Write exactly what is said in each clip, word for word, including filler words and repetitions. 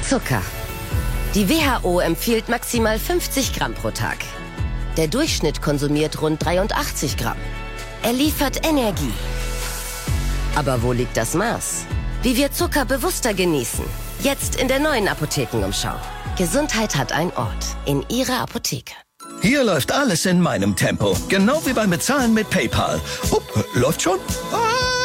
Zucker. Die W H O empfiehlt maximal fünfzig Gramm pro Tag. Der Durchschnitt konsumiert rund dreiundachtzig Gramm. Er liefert Energie. Aber wo liegt das Maß? Wie wir Zucker bewusster genießen. Jetzt in der neuen Apothekenumschau. Gesundheit hat einen Ort. In Ihrer Apotheke. Hier läuft alles in meinem Tempo. Genau wie beim Bezahlen mit PayPal. Oh, läuft schon? Ah.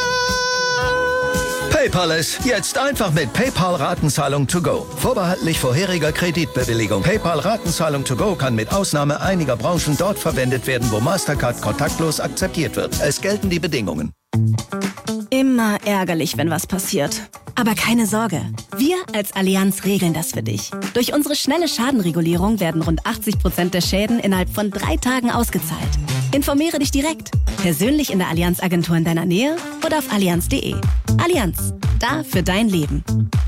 PayPal ist jetzt einfach mit PayPal Ratenzahlung to go. Vorbehaltlich vorheriger Kreditbewilligung. PayPal Ratenzahlung to go kann mit Ausnahme einiger Branchen dort verwendet werden, wo Mastercard kontaktlos akzeptiert wird. Es gelten die Bedingungen. Immer ärgerlich, wenn was passiert. Aber keine Sorge, wir als Allianz regeln das für dich. Durch unsere schnelle Schadenregulierung werden rund achtzig Prozent der Schäden innerhalb von drei Tagen ausgezahlt. Informiere dich direkt, persönlich in der Allianz-Agentur in deiner Nähe oder auf allianz punkt de. Allianz, da für dein Leben.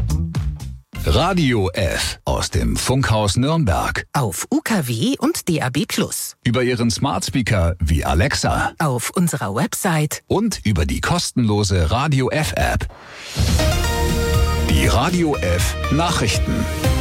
Radio F aus dem Funkhaus Nürnberg. Auf U K W und D A B plus. Über Ihren Smart Speaker wie Alexa. Auf unserer Website. Und über die kostenlose Radio F App. Die Radio F Nachrichten.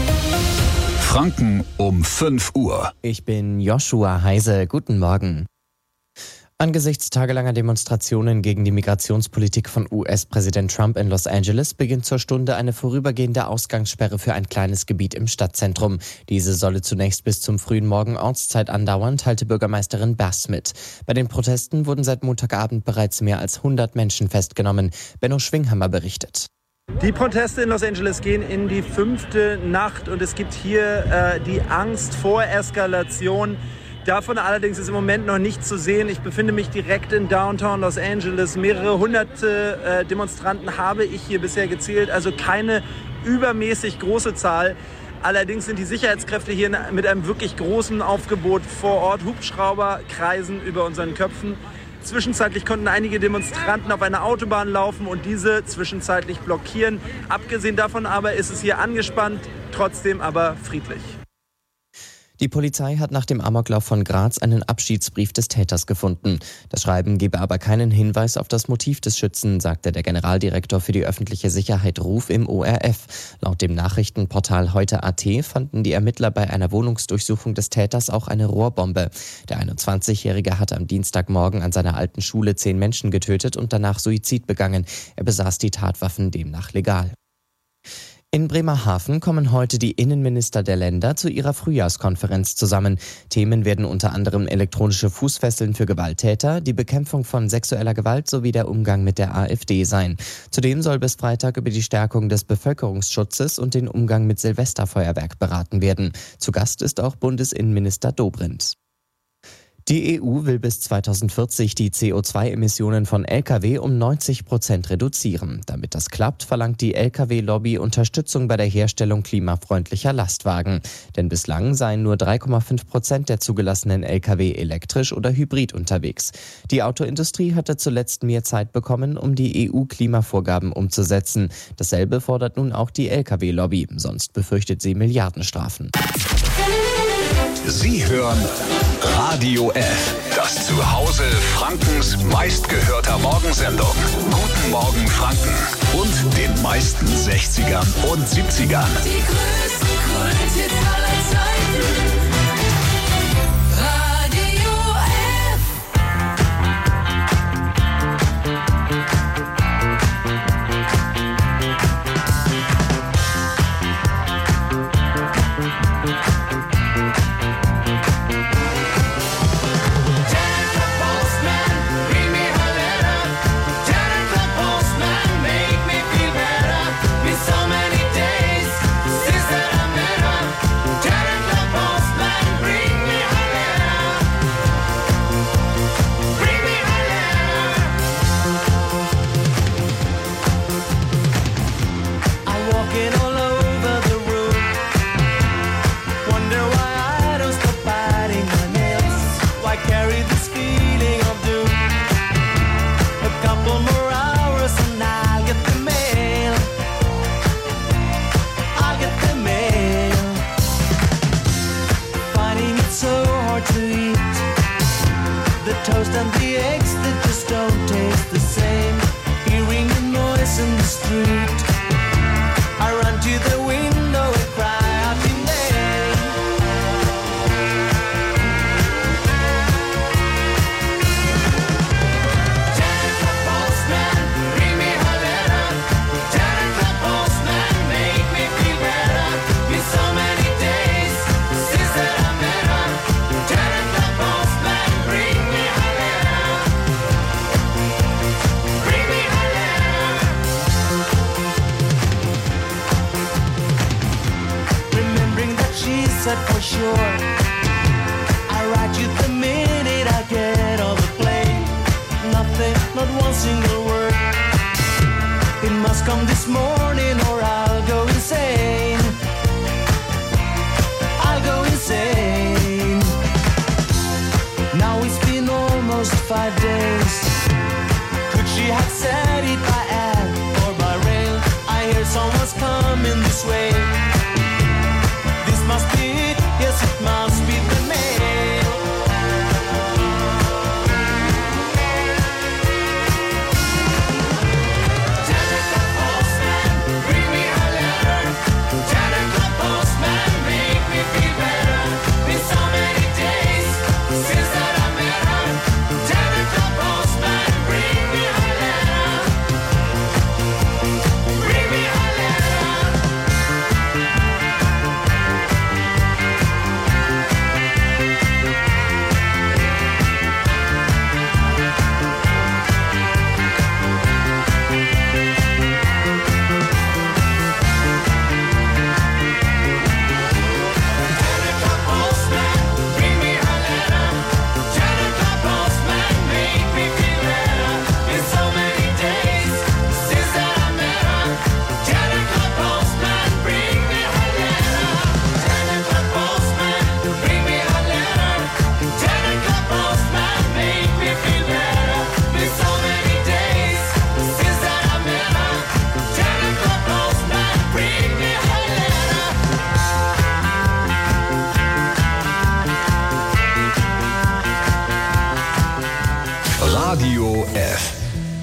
Franken um fünf Uhr. Ich bin Joshua Heise. Guten Morgen. Angesichts tagelanger Demonstrationen gegen die Migrationspolitik von U S-Präsident Trump in Los Angeles beginnt zur Stunde eine vorübergehende Ausgangssperre für ein kleines Gebiet im Stadtzentrum. Diese solle zunächst bis zum frühen Morgen Ortszeit andauern, teilte Bürgermeisterin Bass mit. Bei den Protesten wurden seit Montagabend bereits mehr als hundert Menschen festgenommen. Benno Schwinghammer berichtet. Die Proteste in Los Angeles gehen in die fünfte Nacht und es gibt hier äh, die Angst vor Eskalation. Davon allerdings ist im Moment noch nichts zu sehen. Ich befinde mich direkt in Downtown Los Angeles. Mehrere hunderte äh, Demonstranten habe ich hier bisher gezählt, also keine übermäßig große Zahl. Allerdings sind die Sicherheitskräfte hier mit einem wirklich großen Aufgebot vor Ort. Hubschrauber kreisen über unseren Köpfen. Zwischenzeitlich konnten einige Demonstranten auf einer Autobahn laufen und diese zwischenzeitlich blockieren. Abgesehen davon aber ist es hier angespannt, trotzdem aber friedlich. Die Polizei hat nach dem Amoklauf von Graz einen Abschiedsbrief des Täters gefunden. Das Schreiben gebe aber keinen Hinweis auf das Motiv des Schützen, sagte der Generaldirektor für die öffentliche Sicherheit Ruf im O R F. Laut dem Nachrichtenportal heute Punkt A T fanden die Ermittler bei einer Wohnungsdurchsuchung des Täters auch eine Rohrbombe. Der einundzwanzigjährige hatte am Dienstagmorgen an seiner alten Schule zehn Menschen getötet und danach Suizid begangen. Er besaß die Tatwaffen demnach legal. In Bremerhaven kommen heute die Innenminister der Länder zu ihrer Frühjahrskonferenz zusammen. Themen werden unter anderem elektronische Fußfesseln für Gewalttäter, die Bekämpfung von sexueller Gewalt sowie der Umgang mit der AfD sein. Zudem soll bis Freitag über die Stärkung des Bevölkerungsschutzes und den Umgang mit Silvesterfeuerwerk beraten werden. Zu Gast ist auch Bundesinnenminister Dobrindt. Die E U will bis zweitausendvierzig die C O zwei Emissionen von L K W um neunzig Prozent reduzieren. Damit das klappt, verlangt die L K W-Lobby Unterstützung bei der Herstellung klimafreundlicher Lastwagen. Denn bislang seien nur drei Komma fünf Prozent der zugelassenen L K W elektrisch oder hybrid unterwegs. Die Autoindustrie hatte zuletzt mehr Zeit bekommen, um die E U-Klimavorgaben umzusetzen. Dasselbe fordert nun auch die L K W-Lobby. Sonst befürchtet sie Milliardenstrafen. Sie hören Radio F, das Zuhause Frankens meistgehörter Morgensendung. Guten Morgen Franken und den meisten sechzigern und siebzigern. Die größten Kulthits aller Zeiten. Radio F. Toast and the eggs that just don't taste the same. Hearing the noise in the street, I run to the window. said for sure. I write you the minute I get on the plane. Nothing, not one single word. It must come this morning or I'll go insane. I'll go insane. Now it's been almost five days. Could she have said it by air or by rail? I hear someone's coming this way. This must be it, yes it must be the mail. Telegram postman, bring me a letter. Telegram postman, make me feel better. Been so many days since that I met her. Telegram postman, bring me a letter. Bring me a letter. Telegram postman, bring me a letter. Telegram postman, make me feel better. Been so many days since that I met her. Telegram postman, bring me a letter. Telegram postman, bring me a letter. Telegram postman, make me feel better. Been so many days since that I met her. Telegram postman, bring me a letter. Radio F.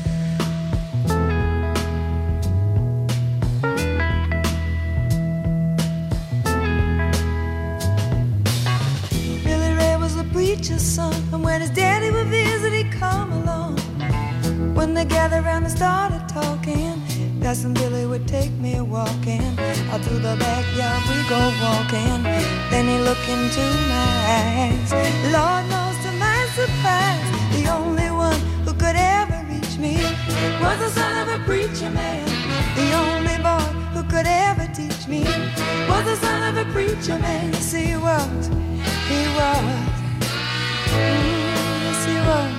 Billy Ray was a preacher's son, and when his daddy would visit, he'd come along. When they gathered around and started talking, Cousin Billy would take me walking. Out through the backyard we go walking. Then he looked into my eyes. Lord knows to my surprise, the only one who could ever reach me was the son of a preacher man. The only boy who could ever teach me was the son of a preacher man. Yes, he was. He was. Mm, yes, he was.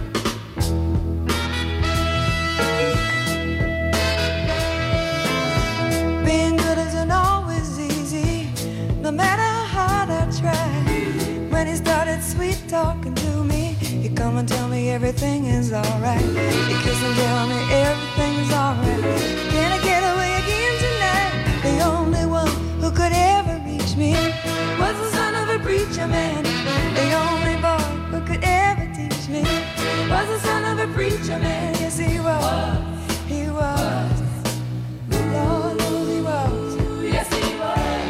Being good isn't always easy, no matter how hard I try. When he started sweet talking to me, he'd come and tell me everything is alright. He'd kiss and tell me everything is alright. Can I get away again tonight? The only one who could ever reach me was the son of a preacher man. The only boy who could ever teach me was the son of a preacher man. Yes, he was. He was. Lord knows he was. Yes, he was.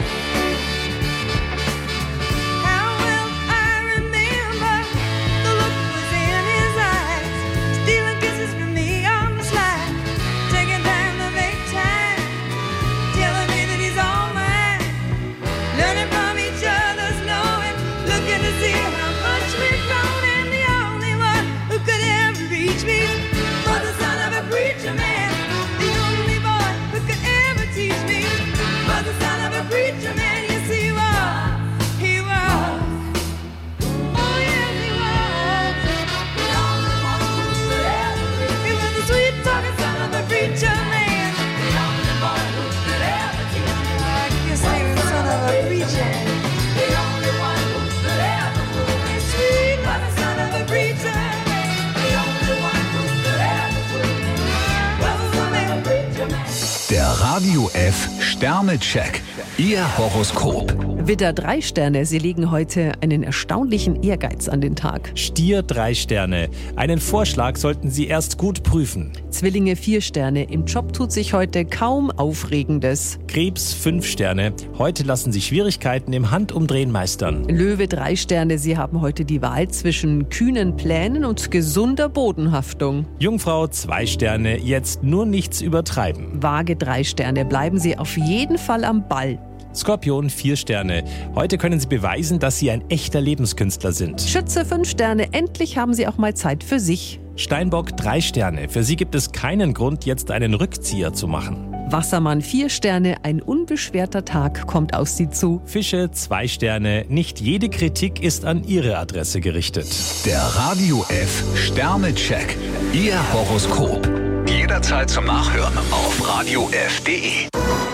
How well I remember the look was in his eyes, stealing kisses from me on the slide, taking time to make time, telling me that he's all mine, learning from each other's knowing, looking to see how much we've grown, and the only one who could ever reach me was the son of a preacher man. The only boy who could ever teach me was the son of a preacher man. Yes, he was. He was. Oh, yes, he was. The only one who could ever reach me. He was the sweet talking son of a preacher man. The only boy who could ever teach me. I guess he was the son of a preacher. The only one who could ever fool me. Sweet was the son of a preacher. The only one who could ever fool me was the son of a preacher man. Der Radio F Sternecheck. Ihr Horoskop. Widder drei Sterne, Sie legen heute einen erstaunlichen Ehrgeiz an den Tag. Stier drei Sterne. Einen Vorschlag sollten Sie erst gut prüfen. Zwillinge vier Sterne, im Job tut sich heute kaum Aufregendes. Krebs fünf Sterne. Heute lassen Sie Schwierigkeiten im Handumdrehen meistern. Löwe drei Sterne, Sie haben heute die Wahl zwischen kühnen Plänen und gesunder Bodenhaftung. Jungfrau zwei Sterne. Jetzt nur nichts übertreiben. Waage drei Sterne, bleiben Sie auf jeden Fall am Ball. Skorpion vier Sterne. Heute können Sie beweisen, dass Sie ein echter Lebenskünstler sind. Schütze fünf Sterne, endlich haben Sie auch mal Zeit für sich. Steinbock drei Sterne. Für Sie gibt es keinen Grund, jetzt einen Rückzieher zu machen. Wassermann vier Sterne, ein unbeschwerter Tag kommt auf Sie zu. Fische zwei Sterne, nicht jede Kritik ist an Ihre Adresse gerichtet. Der Radio F Sternecheck. Ihr Horoskop. Jederzeit zum Nachhören auf radio f punkt de.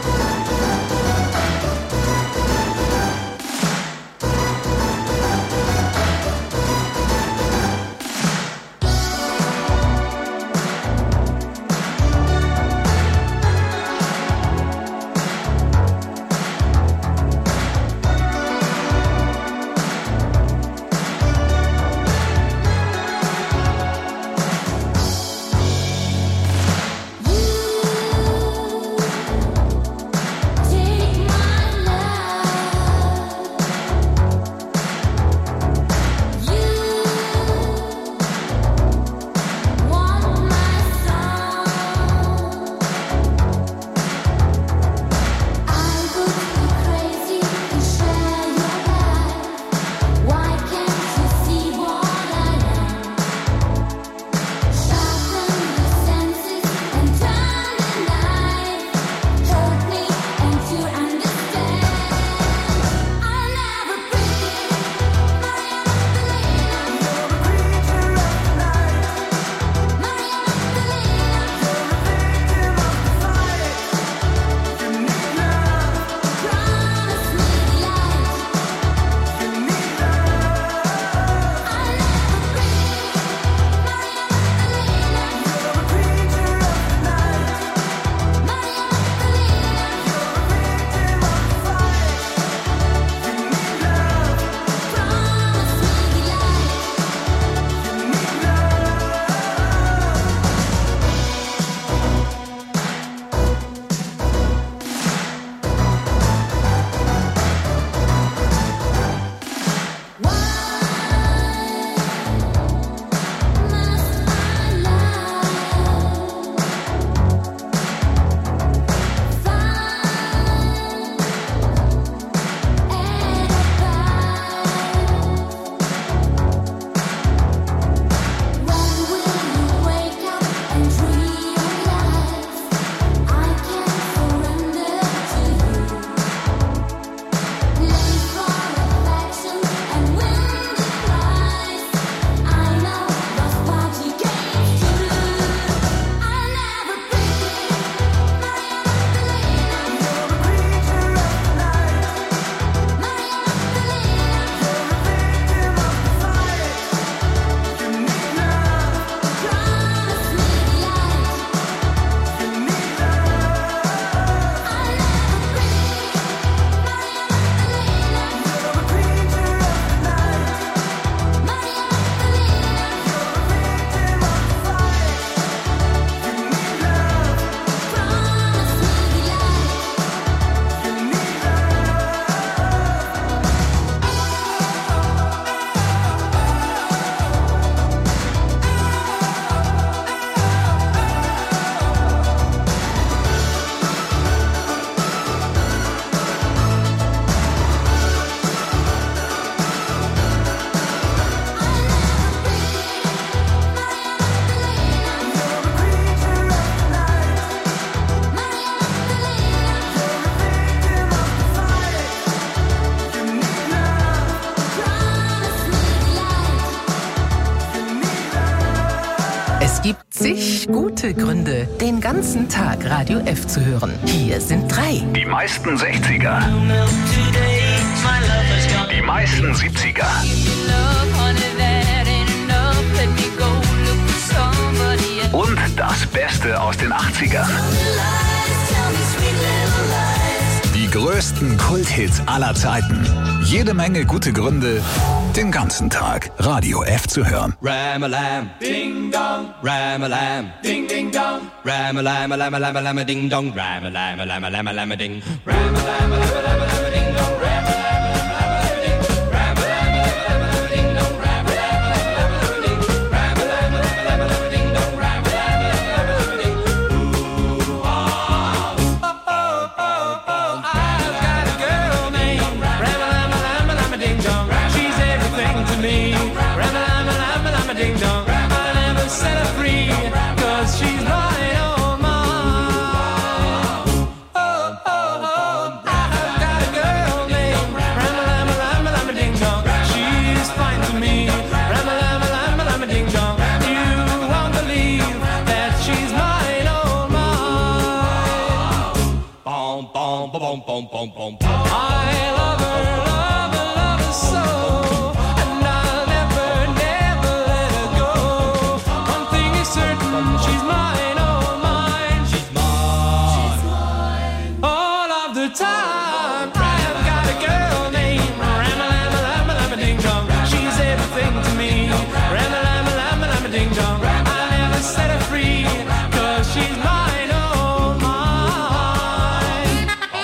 Es gibt zig gute Gründe, den ganzen Tag Radio F zu hören. Hier sind drei. Die meisten sechziger. Die meisten siebziger. Und das Beste aus den achtzigern. Die größten Kulthits aller Zeiten. Jede Menge gute Gründe, den ganzen Tag Radio F zu hören. Ram-a-lam, ding-dong, Ram-a-lam, ding-ding-dong, Ram-a-lam-a-lam-a-lam-a-lam-a-ding-dong, Ram-a-lam-a-lam-a-lam-a-lam-a-ding, Ram-a-lam-a-lam-a-lam-a-ding-dong, boom, boom, boom. I love her, love her, love her so, and I'll never, never let her go. One thing is certain, she's mine, oh mine. She's mine, she's mine. All of the time, I have got a girl named Ram-a-lam-a-lam-a-lam-a-ding-dong. She's everything to me. Ram-a-lam-a-lam-a-lam-a-ding-dong. I'll never set her free, 'cause she's mine, oh mine.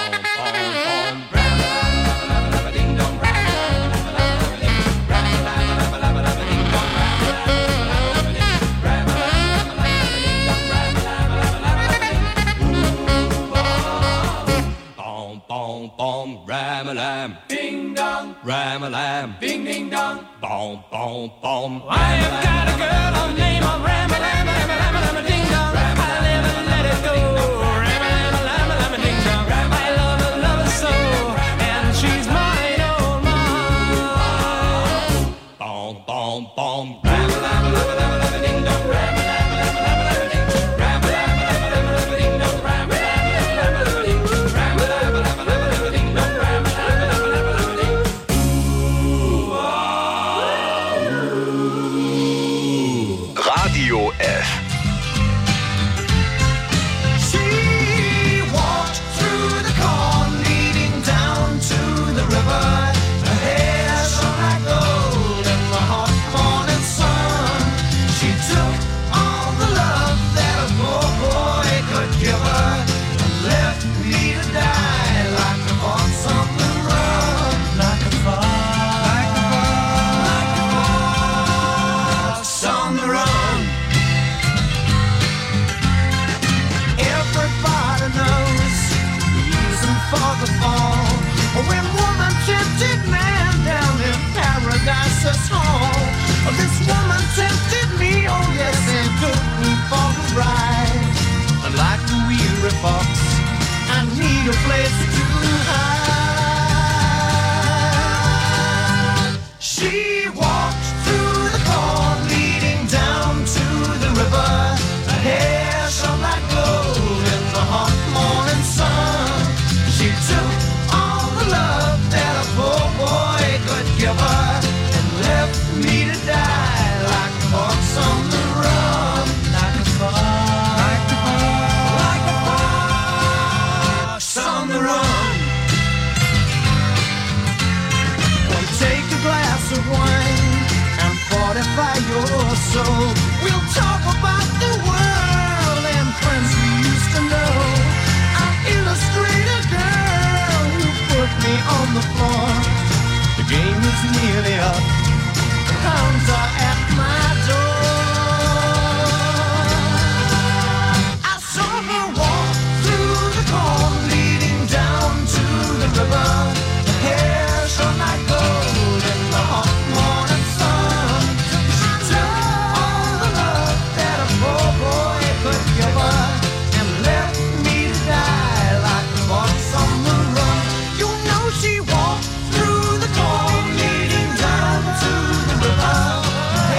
Ram-a-lam-a-lam-a-lam-a-ding-dong. Boom, boom, ram-a-lam, ding dong, ram-a-lam, ding ding dong, boom, boom, boom. I have got a girl on name of ram-a-lam, ram-a-lam, ding dong. I'll never let it go. Ram-a-lam, ding dong. I love her, love her so, and she's mine, oh mine. Boom, boom, boom, ram-a-lam, ding dong, ram-a-lam, ding dong, ram-a-lam, ding dong, ram-a-lam. Radio F. She walked through the corn leading down to the river. Her hair shone like gold in the hot morning sun. She took all the love that a poor boy could give her and left me to die like a fox on the run. Like a fox, like a fox, like a fox on the run. Everybody knows the reason for the fall. When woman tempted man down in Paradise's hall. This woman tempted me, oh yes, and took me for a ride. And like a weary fox, I need a place to hide. She walked through the corn leading down to the river. Her hair shone like gold in the hot morning sun. She took all the love that a poor boy could give her and left me to die like a fox on the run. Like a fox, like a fox, like a fox on the run. Come take a glass of wine and fortify your soul. We'll talk about the world and friends we used to know. I'll illustrate a girl who put me on the floor. The game is nearly up. The hounds are at my door. I saw her walk through the corn leading down to the river. Her hair shone like gold in the hot morning sun. She took all the love that a poor boy could give her and left me to die like a fox on the run. You know she walked through the corn leading down to the river. Her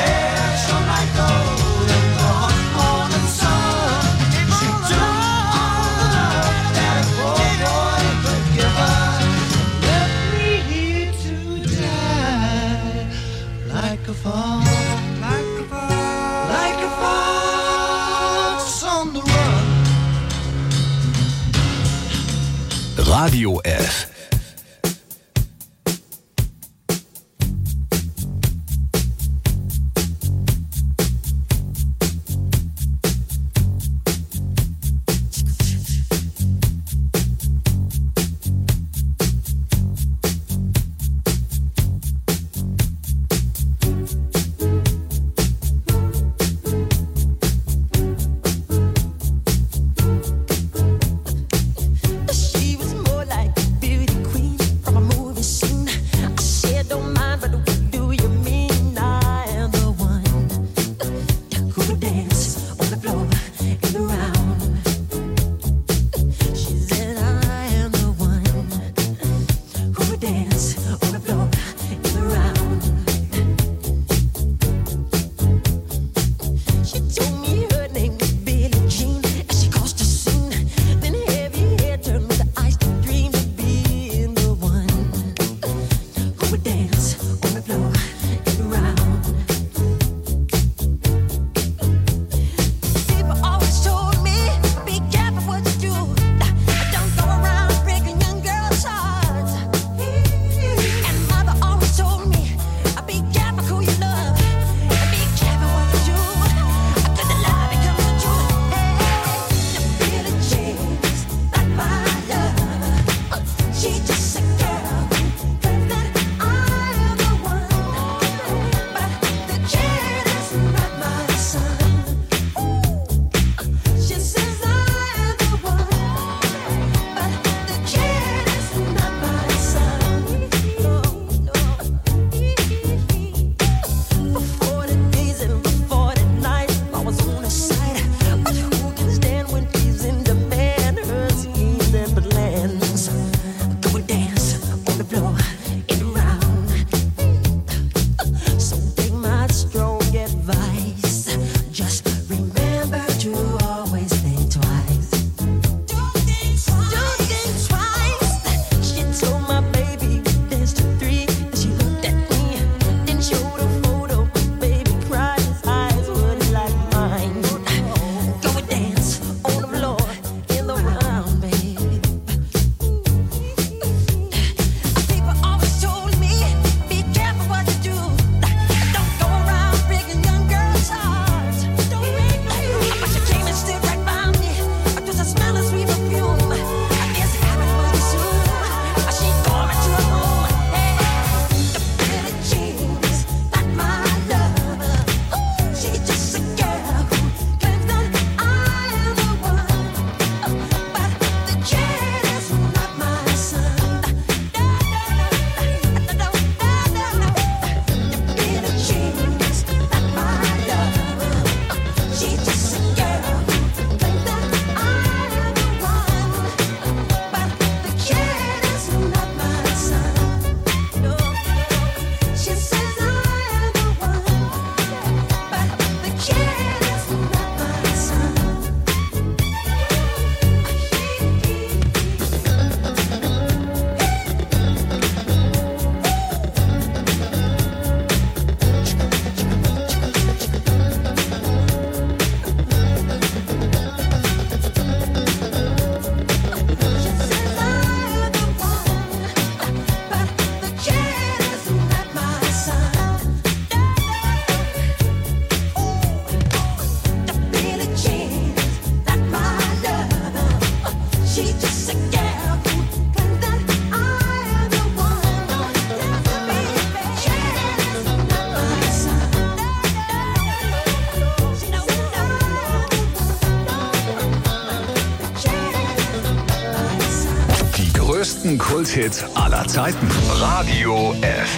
größten Kulthit aller Zeiten. Radio F.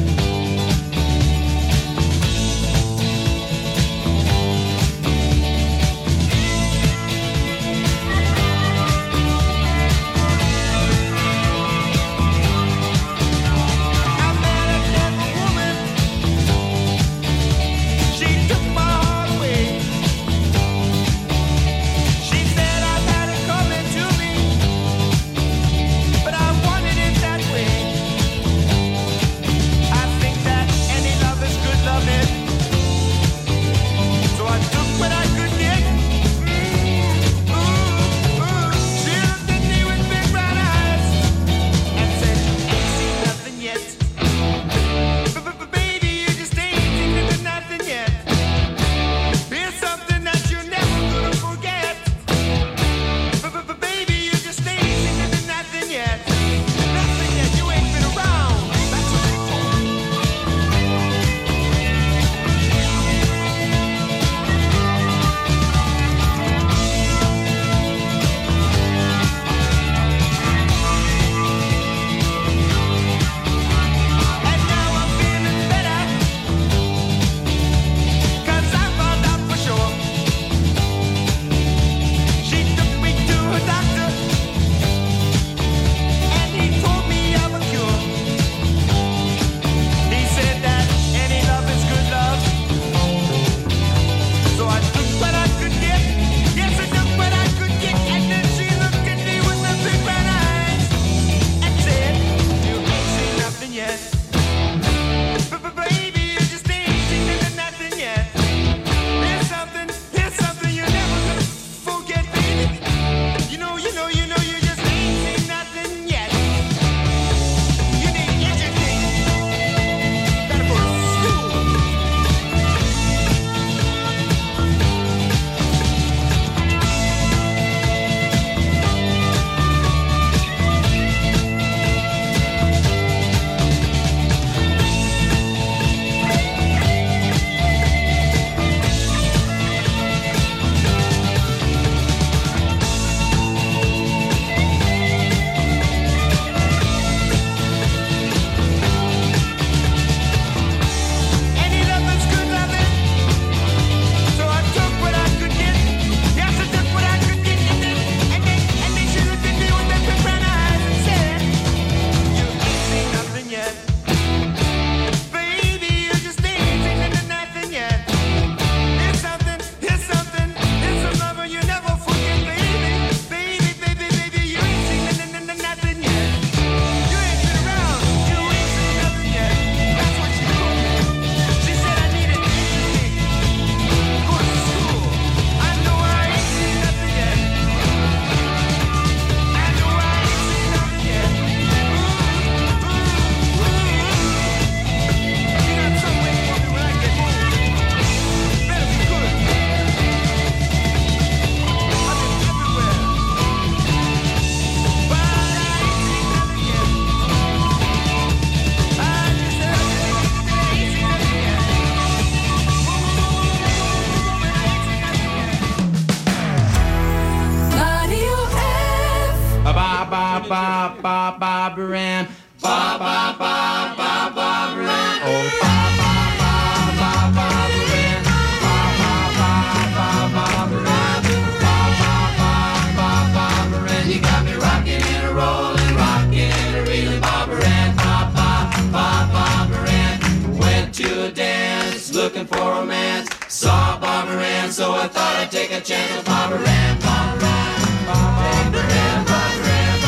ba ba Barbara Ann, ba ba ba ba Barbara Ann, oh ba ba ba ba Barbara Ann, ba ba ba ba Barbara Ann, ba ba ba ba Barbara Ann. You got me rocking and a rolling, rocking and a reeling, Barbara Ann, ba ba ba Barbara Ann. Went to a dance looking for romance, saw Barbara Ann, so I thought I'd take a chance with Barbara Ann, Barbara Ann, Barbara Ann, Barbara Ann.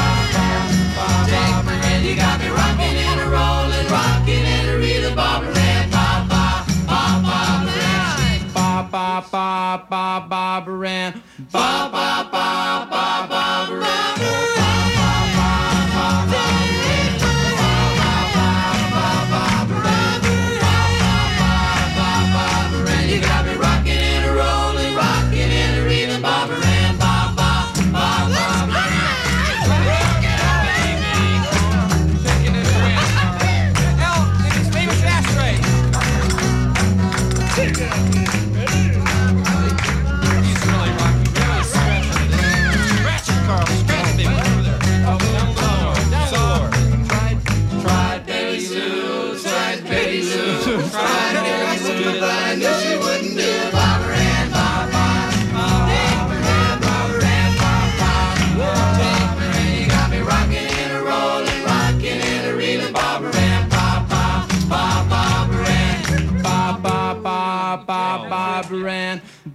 You got me rocking and a rolling, rocking and a reeling, Barbara Ann, ba ba ba Barbara Ann, ba ba ba ba Barbara Ann, ba ba ba ba Barbara Ann, you got me rocking and a rolling, rocking and a reeling, Barbara Ann.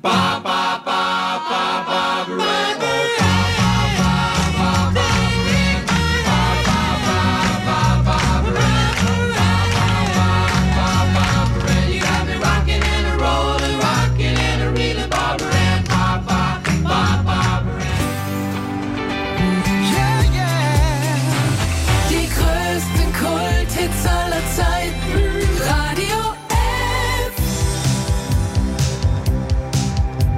Ba ba ba ba Barbara. Die größten Kulthits aller Zeiten. Radio F.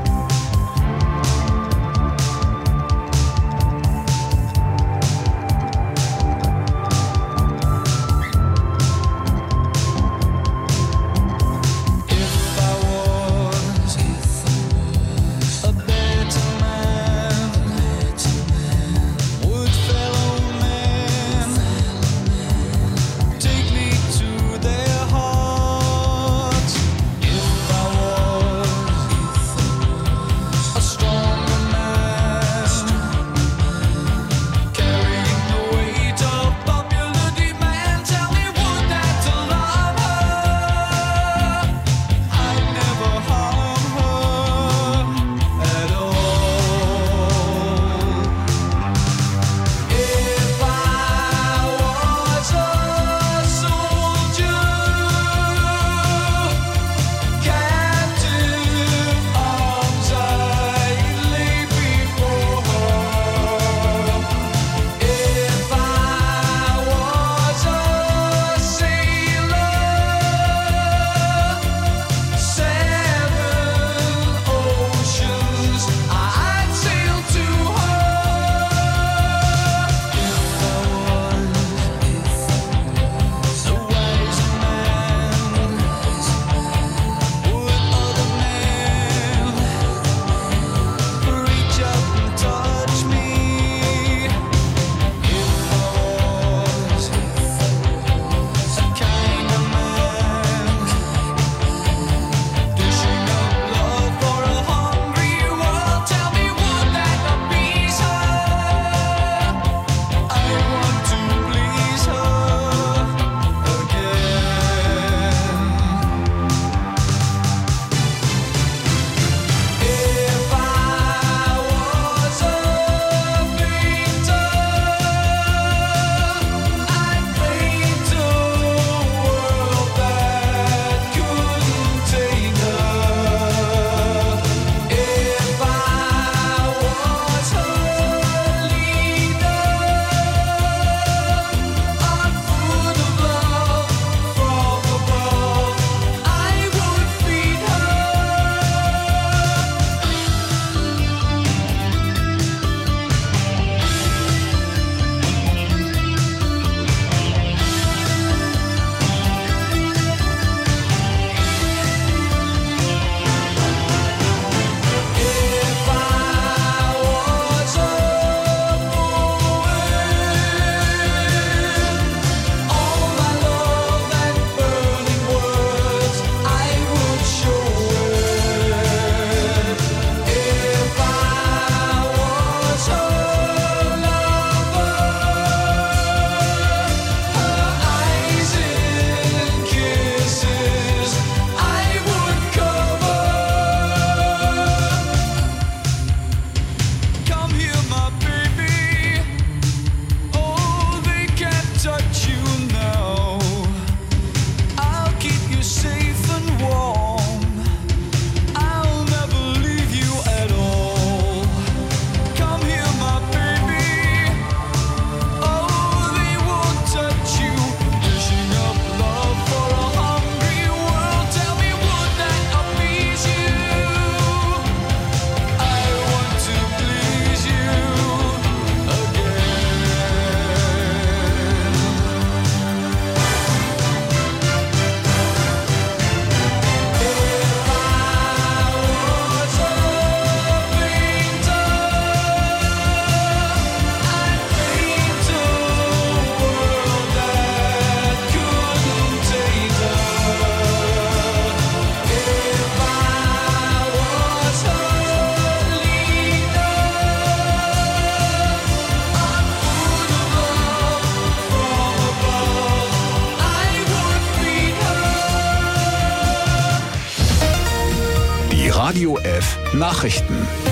Radio F Nachrichten.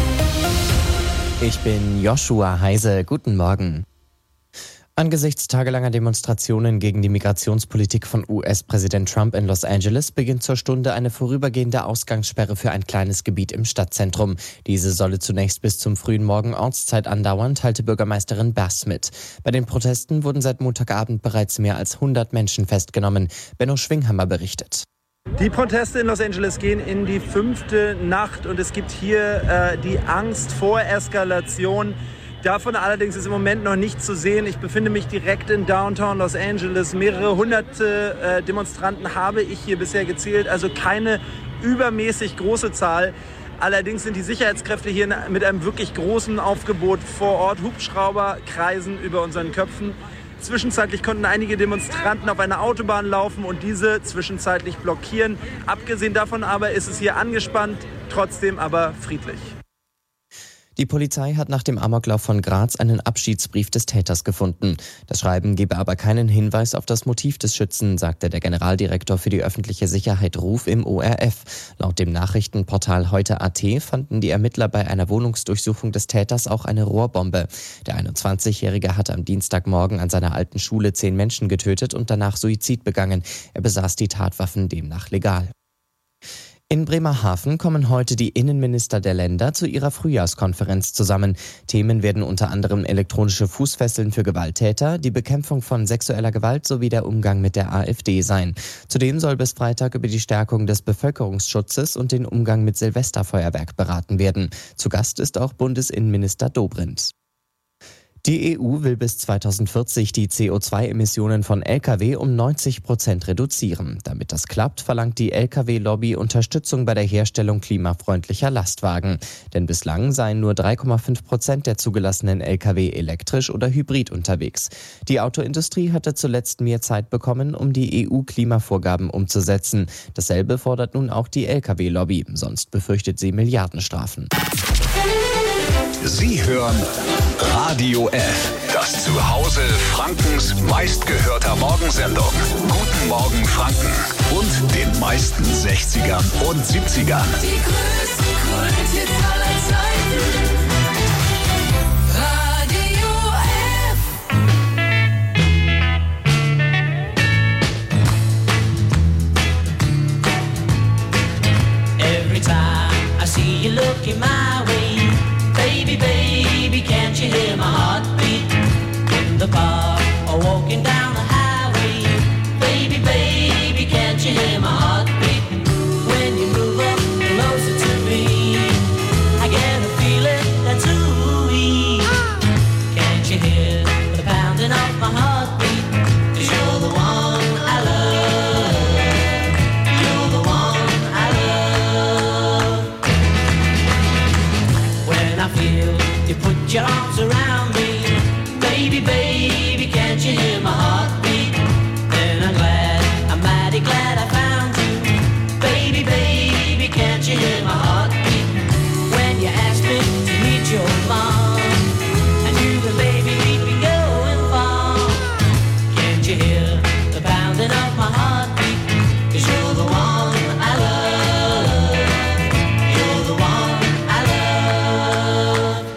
Ich bin Joshua Heise. Guten Morgen. Angesichts tagelanger Demonstrationen gegen die Migrationspolitik von U S-Präsident Trump in Los Angeles beginnt zur Stunde eine vorübergehende Ausgangssperre für ein kleines Gebiet im Stadtzentrum. Diese solle zunächst bis zum frühen Morgen Ortszeit andauern, teilte Bürgermeisterin Bass mit. Bei den Protesten wurden seit Montagabend bereits mehr als hundert Menschen festgenommen. Benno Schwinghammer berichtet. Die Proteste in Los Angeles gehen in die fünfte Nacht und es gibt hier äh, die Angst vor Eskalation. Davon allerdings ist im Moment noch nichts zu sehen. Ich befinde mich direkt in Downtown Los Angeles. Mehrere hunderte äh, Demonstranten habe ich hier bisher gezählt, also keine übermäßig große Zahl. Allerdings sind die Sicherheitskräfte hier mit einem wirklich großen Aufgebot vor Ort. Hubschrauber kreisen über unseren Köpfen. Zwischenzeitlich konnten einige Demonstranten auf einer Autobahn laufen und diese zwischenzeitlich blockieren. Abgesehen davon aber ist es hier angespannt, trotzdem aber friedlich. Die Polizei hat nach dem Amoklauf von Graz einen Abschiedsbrief des Täters gefunden. Das Schreiben gebe aber keinen Hinweis auf das Motiv des Schützen, sagte der Generaldirektor für die öffentliche Sicherheit Ruf im O R F. Laut dem Nachrichtenportal heute Punkt A T fanden die Ermittler bei einer Wohnungsdurchsuchung des Täters auch eine Rohrbombe. Der einundzwanzigjährige hatte am Dienstagmorgen an seiner alten Schule zehn Menschen getötet und danach Suizid begangen. Er besaß die Tatwaffen demnach legal. In Bremerhaven kommen heute die Innenminister der Länder zu ihrer Frühjahrskonferenz zusammen. Themen werden unter anderem elektronische Fußfesseln für Gewalttäter, die Bekämpfung von sexueller Gewalt sowie der Umgang mit der AfD sein. Zudem soll bis Freitag über die Stärkung des Bevölkerungsschutzes und den Umgang mit Silvesterfeuerwerk beraten werden. Zu Gast ist auch Bundesinnenminister Dobrindt. Die E U will bis zweitausendvierzig die C O zwei Emissionen von L K W um neunzig Prozent reduzieren. Damit das klappt, verlangt die L K W-Lobby Unterstützung bei der Herstellung klimafreundlicher Lastwagen. Denn bislang seien nur drei Komma fünf Prozent der zugelassenen L K W elektrisch oder hybrid unterwegs. Die Autoindustrie hatte zuletzt mehr Zeit bekommen, um die E U-Klimavorgaben umzusetzen. Dasselbe fordert nun auch die L K W-Lobby. Sonst befürchtet sie Milliardenstrafen. Sie hören Radio F, das Zuhause Frankens meistgehörter Morgensendung. Guten Morgen Franken und den meisten sechzigern und siebzigern. Die größten Kulthits aller Zeiten. Radio F. Every time I see you looking my way, baby, baby, can't you hear my heartbeat? In the park or walking down the highway, baby, baby, can't you hear my heartbeat? When you move up closer to me, I get a feeling that's ooh-wee. Can't you hear the pounding of my heartbeat? 'Cause you're the one I love. You're the one I love. When I feel you put your arms around me, baby, baby, can't you hear my heartbeat? Then I'm glad, I'm mighty glad I found you, baby, baby, can't you hear my heartbeat? When you asked me to meet your mom, I knew that baby we'd be going far. Can't you hear the pounding of my heartbeat? 'Cause you're the one I love. You're the one I love.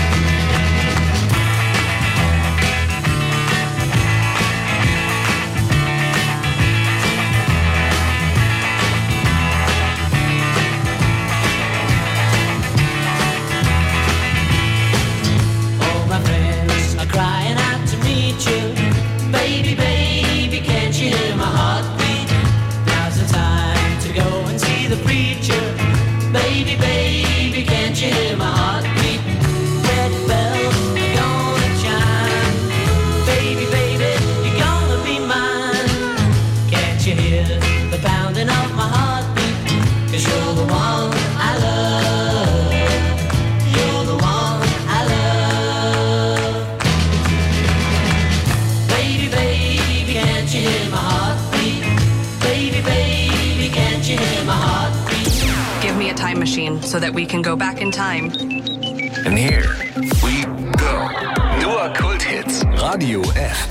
All my friends are crying out to meet you. Baby, baby, can't you hear my heartbeat? Now's the time to go and see the preacher. Baby, baby, can't you hear my heartbeat? Wedding bells are gonna chime. Baby, baby, you're gonna be mine. Can't you hear the pounding of my heartbeat? 'Cause you're the one I love. You're the one I love. Baby, baby, can't you hear my heartbeat? Baby, baby, can't you hear my heartbeat? Give me a time machine so that we can go back in time. And here we go. Nur Kulthits. Radio F.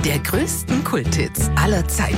der größten Kulthits aller Zeiten.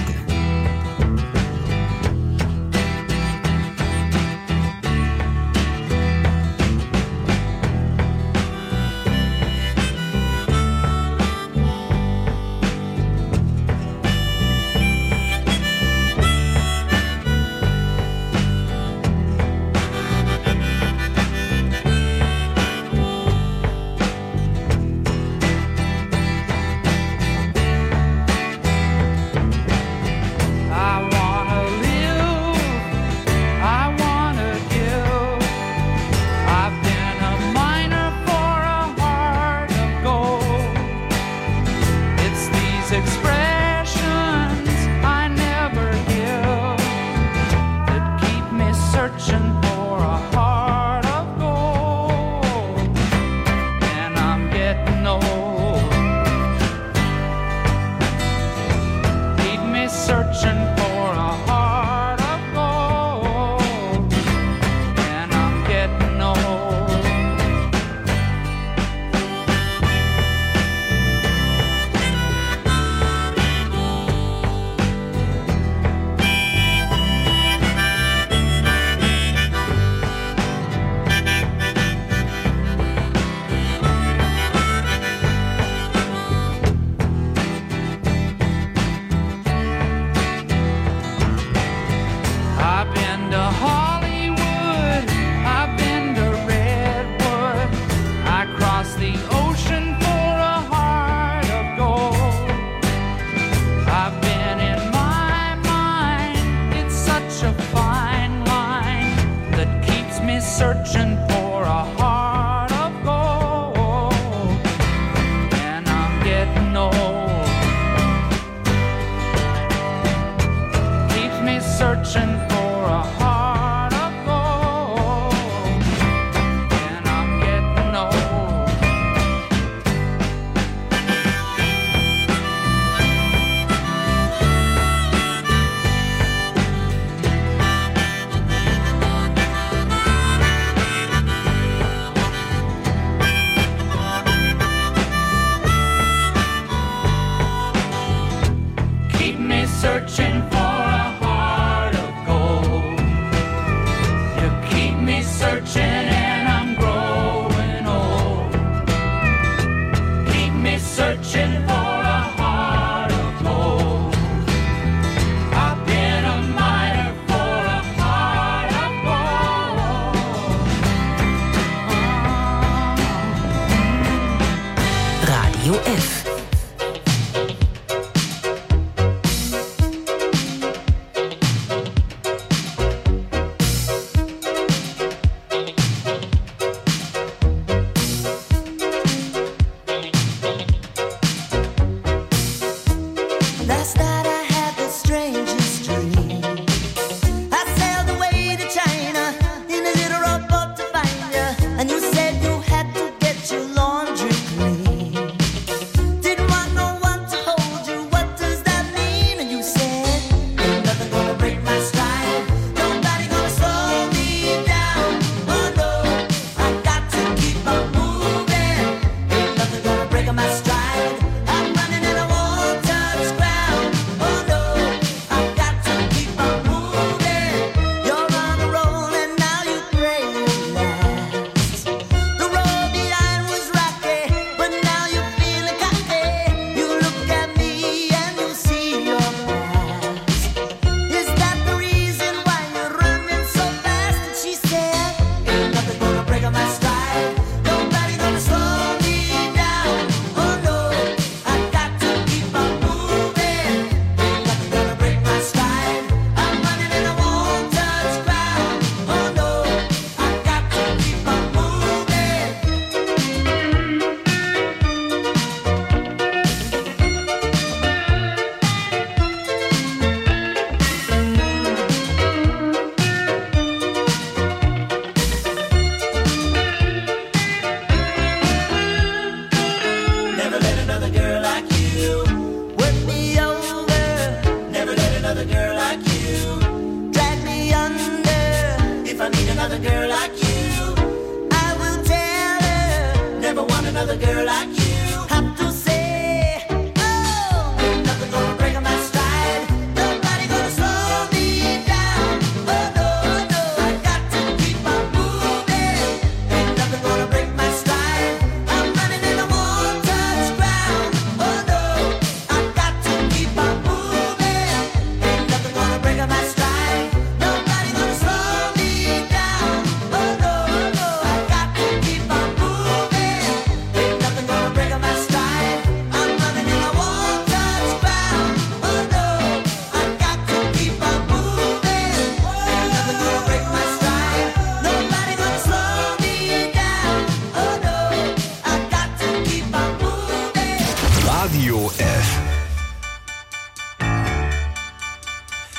another girl like you. Have to say, oh,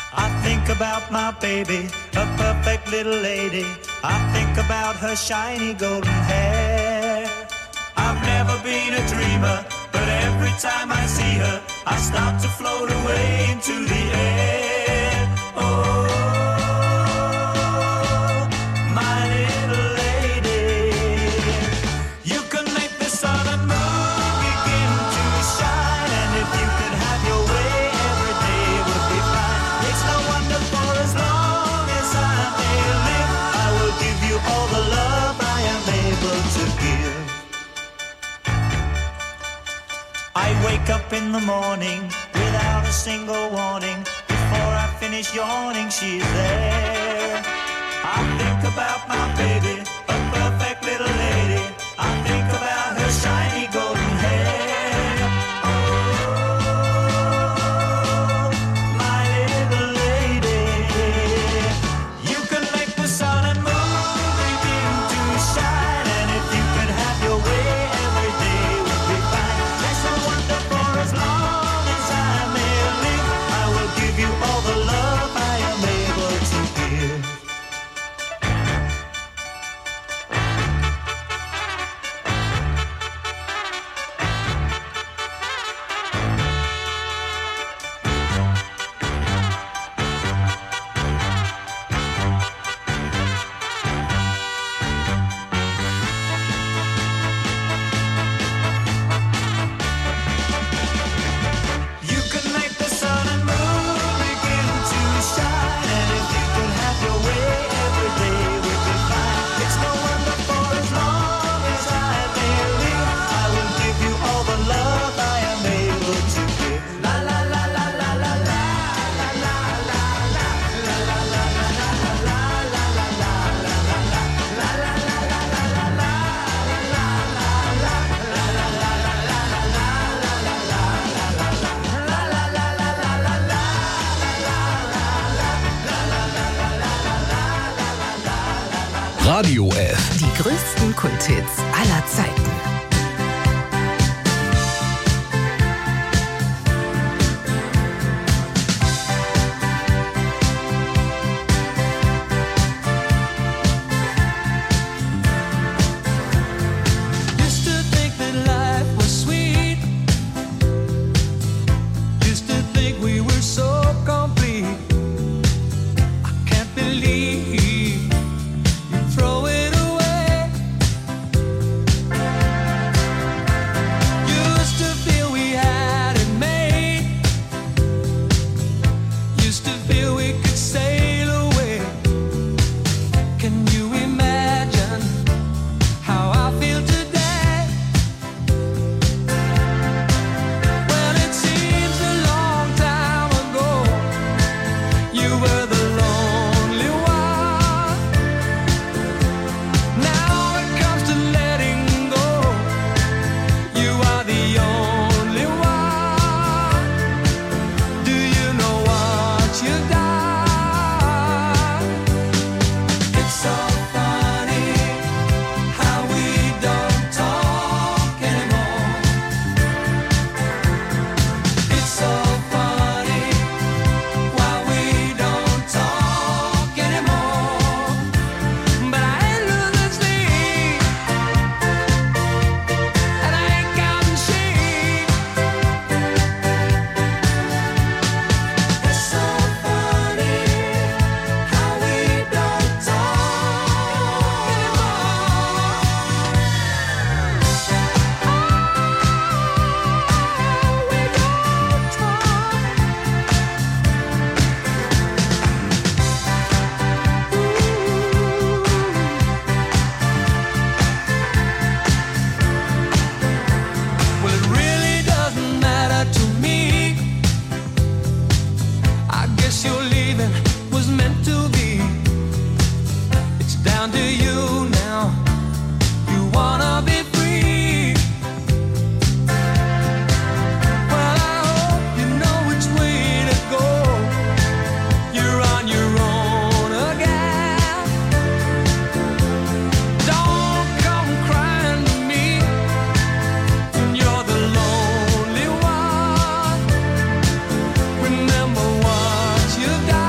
I think about my baby, a perfect little lady. I think about her shiny golden hair. I've never been a dreamer, but every time I see her, I start to float away into the air. Oh, my little lady. You can make the sun and moon begin to shine, and if you could have your way, every day would be fine. It's no wonder, for as long as I may live, I will give you all the love I am able to give. I wake up in the morning without a single warning. Before I finish yawning, she's there. I think about my baby, a perfect little lady. I think about her shiny golden hair. Oh, my little lady. You can make the sun and moon begin to shine, and if you could have your way, every day would be fine. There's no wonder, for as long as I may live, I will give you all the love I am able to give. You can make the sun and moon begin to shine, and if you could have your way, every day would be fine. It's no wonder, for as long as I may live, I will give you all the love I am able to give. La la la la la la la la la la la la la la la Radio F. Die größten Kulthits aller Zeiten. Used to think that life was sweet. Used to think we were so complete. I can't believe you throw it away. Used to feel we had it made. Used to feel we could sail away. Can you imagine how I feel today? Well, it seems a long time ago you were the lonely one. Now it comes to letting go, you are the only one. Do you know what you've done? It's so funny how we don't talk anymore. It's so funny why we don't talk anymore. But I ain't losing sleep, and I ain't counting sheep. It's so funny how we don't talk Well, it really doesn't matter to me. I guess your leaving was meant to be. It's down to you now. You wanna be free. Well, I hope you know which way to go. You're on your own again. Don't come crying to me when you're the lonely one. Remember what you've done.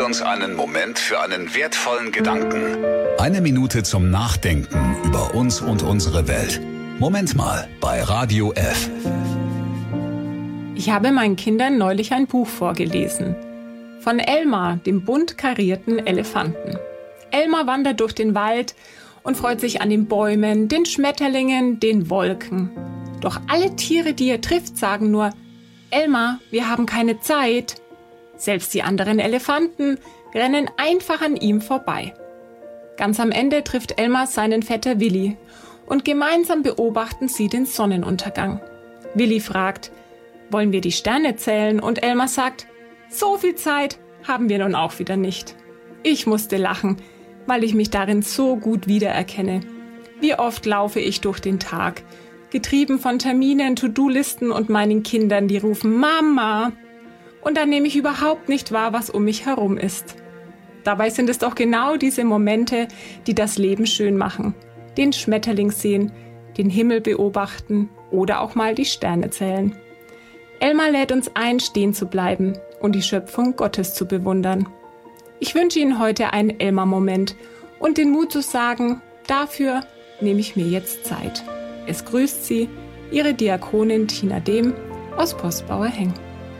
uns einen Moment für einen wertvollen Gedanken. Eine Minute zum Nachdenken über uns und unsere Welt. Moment mal bei Radio F. Ich habe meinen Kindern neulich ein Buch vorgelesen. Von Elmar, dem bunt karierten Elefanten. Elmar wandert durch den Wald und freut sich an den Bäumen, den Schmetterlingen, den Wolken. Doch alle Tiere, die er trifft, sagen nur: Elmar, wir haben keine Zeit. Selbst die anderen Elefanten rennen einfach an ihm vorbei. Ganz am Ende trifft Elmar seinen Vetter Willi und gemeinsam beobachten sie den Sonnenuntergang. Willi fragt: Wollen wir die Sterne zählen? Und Elmar sagt: So viel Zeit haben wir nun auch wieder nicht. Ich musste lachen, weil ich mich darin so gut wiedererkenne. Wie oft laufe ich durch den Tag, getrieben von Terminen, To-Do-Listen und meinen Kindern, die rufen Mama. Und dann nehme ich überhaupt nicht wahr, was um mich herum ist. Dabei sind es doch genau diese Momente, die das Leben schön machen. Den Schmetterling sehen, den Himmel beobachten oder auch mal die Sterne zählen. Elmar lädt uns ein, stehen zu bleiben und die Schöpfung Gottes zu bewundern. Ich wünsche Ihnen heute einen Elmar-Moment und den Mut zu sagen: Dafür nehme ich mir jetzt Zeit. Es grüßt Sie, Ihre Diakonin Tina Dehm aus Postbauer-Heng.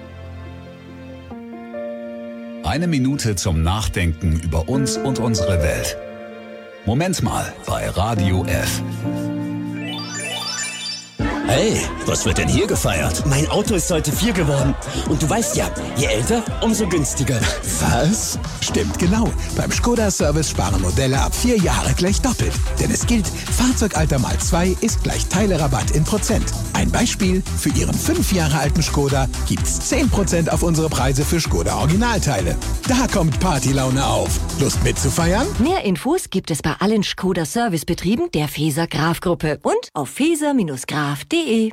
Eine Minute zum Nachdenken über uns und unsere Welt. Moment mal bei Radio F. Hey, was wird denn hier gefeiert? Mein Auto ist heute vier geworden. Und du weißt ja, je älter, umso günstiger. Was? Stimmt genau. Beim Skoda-Service sparen Modelle ab vier Jahre gleich doppelt. Denn es gilt, Fahrzeugalter mal zwei ist gleich Teilerabatt in Prozent. Ein Beispiel: Für Ihren fünf Jahre alten Skoda gibt's zehn Prozent auf unsere Preise für Skoda Originalteile. Da kommt Partylaune auf. Lust mitzufeiern? Mehr Infos gibt es bei allen Skoda-Servicebetrieben der Feser-Graf-Gruppe und auf feser Graf punkt de.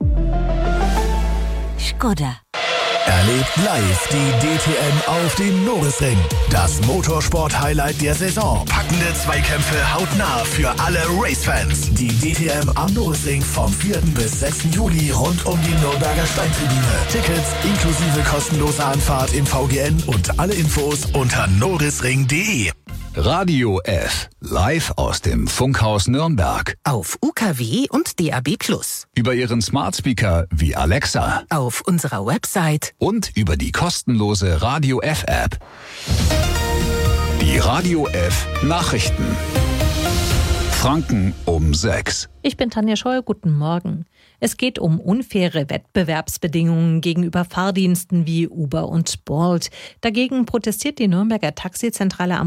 Skoda. Erlebt live die D T M auf dem Norisring. Das Motorsport-Highlight der Saison. Packende Zweikämpfe hautnah für alle Racefans. Die D T M am Norisring vom vierten bis sechsten Juli rund um die Nürnberger Steintribüne. Tickets inklusive kostenloser Anfahrt im V G N und alle Infos unter norisring punkt de. Radio F. Live aus dem Funkhaus Nürnberg. Auf U K W und D A B plus. Über Ihren Smart Speaker wie Alexa. Auf unserer Website. Und über die kostenlose Radio F App. Die Radio F Nachrichten. Franken um sechs. Ich bin Tanja Scheuer, guten Morgen. Es geht um unfaire Wettbewerbsbedingungen gegenüber Fahrdiensten wie Uber und Bolt. Dagegen protestiert die Nürnberger Taxizentrale am